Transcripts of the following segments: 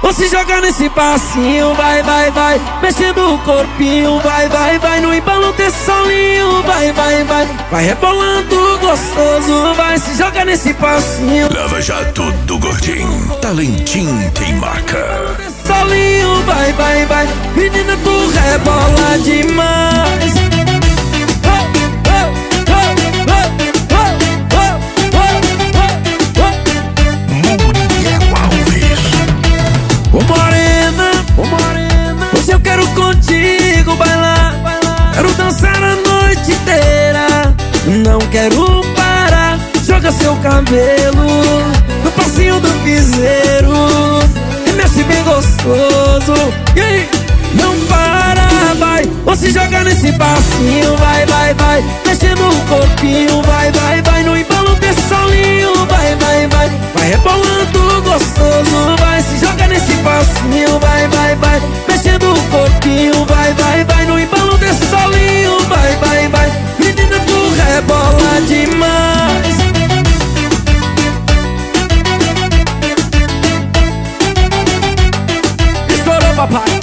Ou se joga nesse passinho, vai, vai, vai, mexendo o corpinho, vai, vai, vai, no embalo desse solinho, vai, vai, vai, vai rebolando gostoso, vai, se joga nesse passinho. Lava Jato do Gordinho, talentinho tem marca. Solinho, vai, vai, vai, menina, tu rebola demais. Ô morena, hoje eu quero contigo bailar, quero dançar a noite inteira, não quero parar. Joga seu cabelo no passinho do piseiro e mexe bem gostoso. E aí, não para, vai. Ou se joga nesse passinho, vai, vai, vai, mexendo o corpinho, vai, vai, vai, no embalo desse solinho, vai, vai, vai, vai rebolando gostoso, vai, se joga nesse passinho, vai, vai, vai, mexendo o corpinho, vai, vai, vai, no embalo desse solinho, vai, vai, vai, menina, tu rebola demais. Estourou, papai.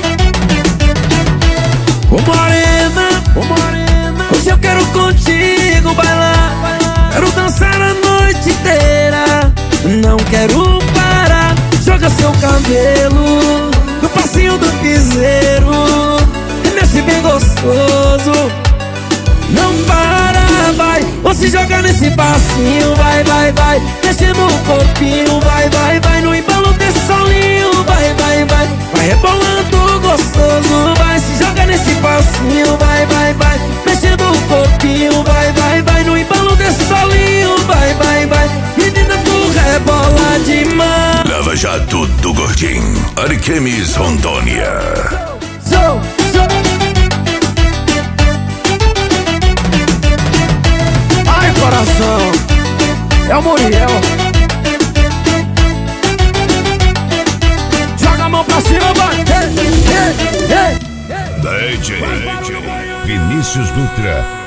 Ô morena, hoje eu quero contigo bailar, quero dançar a noite inteira, não quero parar. Joga seu cabelo no passinho do piseiro e mexe bem gostoso, não para, vai. Ou se joga nesse passinho, vai, vai, vai, mexendo o corpinho, vai, vai, vai, no embalo desse solinho, vai, vai, vai, vai rebolando gostoso, vai, se joga nesse passinho, vai, vai, vai, mexendo o corpinho, vai, vai, vai, no embalo desse solinho, vai, vai, vai, menina, tu rebola demais. Lava Jato do Gordinho, Ariquemes, Rondônia. Ai, coração, é o Muriel. Joga a mão pra cima, vai. DJ Vinícius Dutra.